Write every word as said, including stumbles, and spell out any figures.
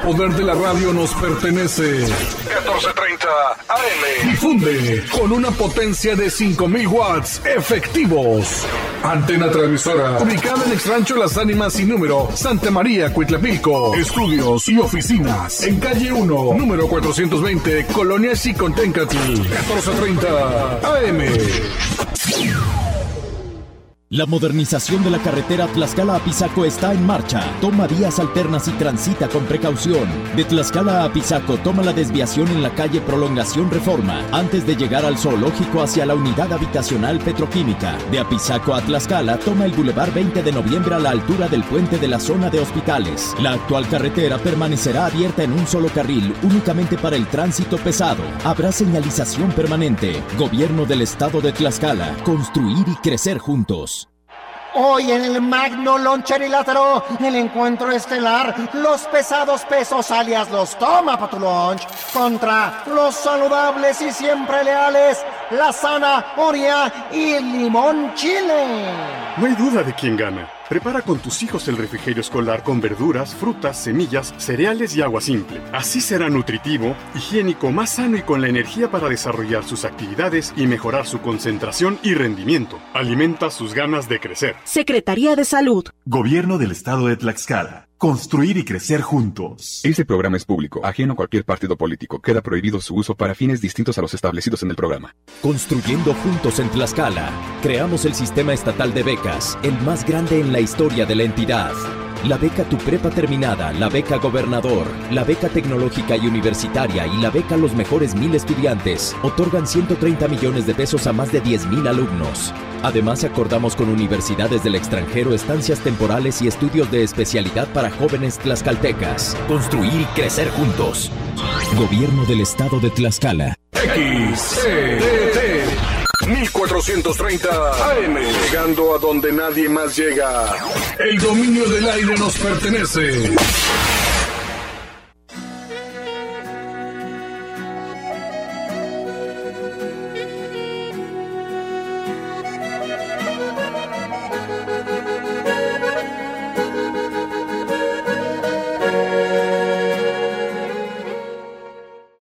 poder de la radio nos pertenece. catorce treinta A M. Difunde con una potencia de cinco mil watts efectivos. Antena transmisora. Ubicada en Exrancho Las Ánimas sin número, Santa María, Cuitlapilco. Estudios y oficinas. En calle uno, número cuatrocientos veinte, Colonia Xiconténcatl. catorce treinta A M. La modernización de la carretera Tlaxcala a Pisaco está en marcha. Toma vías alternas y transita con precaución. De Tlaxcala a Pisaco, toma la desviación en la calle Prolongación Reforma, antes de llegar al zoológico hacia la unidad habitacional petroquímica. De Apizaco a Tlaxcala, toma el Boulevard veinte de noviembre a la altura del puente de la zona de hospitales. La actual carretera permanecerá abierta en un solo carril, únicamente para el tránsito pesado. Habrá señalización permanente. Gobierno del Estado de Tlaxcala. Construir y crecer juntos. Hoy en el Magno Loncherilátero, el encuentro estelar, los pesados pesos alias los toma pa' tu lunch, contra los saludables y siempre leales, la zanahoria y el limón chile. No hay duda de quién gana. Prepara con tus hijos el refrigerio escolar con verduras, frutas, semillas, cereales y agua simple. Así será nutritivo, higiénico, más sano y con la energía para desarrollar sus actividades y mejorar su concentración y rendimiento. Alimenta sus ganas de crecer. Secretaría de Salud. Gobierno del Estado de Tlaxcala. Construir y crecer juntos. Este programa es público, ajeno a cualquier partido político. Queda prohibido su uso para fines distintos a los establecidos en el programa. Construyendo juntos en Tlaxcala, creamos el sistema estatal de becas, el más grande en la historia de la entidad. La beca Tu Prepa Terminada, la beca Gobernador, la beca tecnológica y universitaria y la beca Los Mejores Mil Estudiantes otorgan ciento treinta millones de pesos a más de diez mil alumnos. Además, acordamos con universidades del extranjero estancias temporales y estudios de especialidad para jóvenes tlaxcaltecas. Construir y crecer juntos. Gobierno del Estado de Tlaxcala. X C T T mil cuatrocientos treinta A M, llegando a donde nadie más llega. El dominio del aire nos pertenece.